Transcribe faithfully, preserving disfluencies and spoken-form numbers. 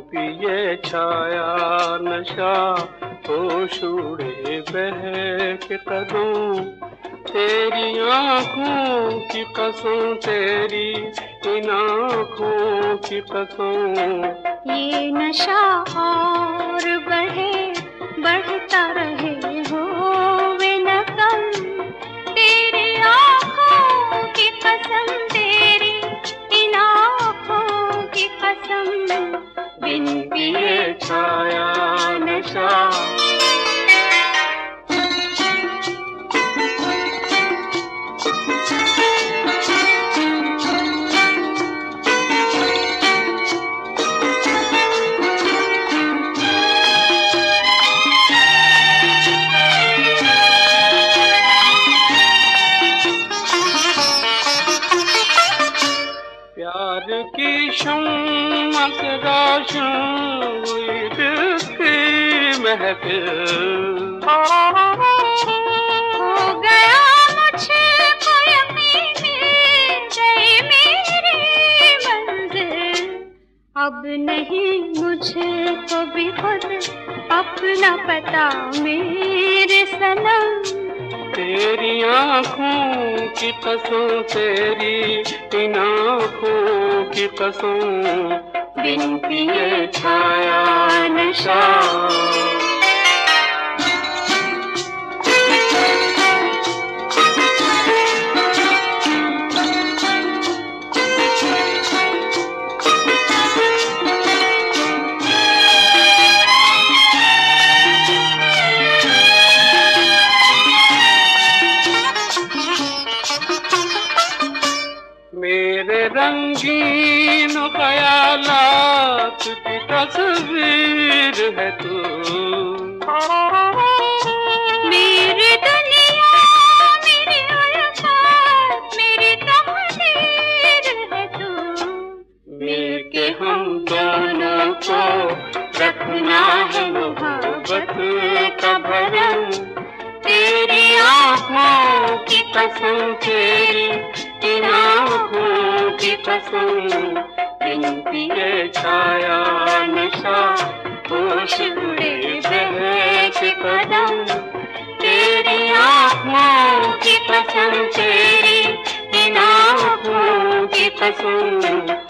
पिए छाया नशा, होश उड़े बहक कदम, तेरी आँखों की कसम, तेरी इन आँखों की कसम। ये नशा और बढ़े, बढ़ता रहे हो वे न कम, तेरी आँखों की कसम, तेरी इन आँखों की कसम। बिन पिए छाया नशा। प्यार की शम्मा से रोशन हुई दिल की महफिल, हो गया मुझको यकीन, गई मेरी मंजिल। अब नहीं मुझको भी खुद अपना पता मेरे सनम, तेरी आँखों की कसम, तेरी इन आँखों की कसम। बिन पिए छाया नशा। मेरे रंगीन ख्यालात की तस्वीर है तू, मेरी दुनिया, मेरी उल्फत, मेरी तकदीर है तू। मिलके हम दोनों को रखना है मोहब्बत का भरम, तेरी आँखों की कसम, तेरी इन आँखों की कसम। बिन पिए छाया नशा, होश उड़े बहक कदम, तेरी आँखों की कसम, तेरी इन आँखों की कसम।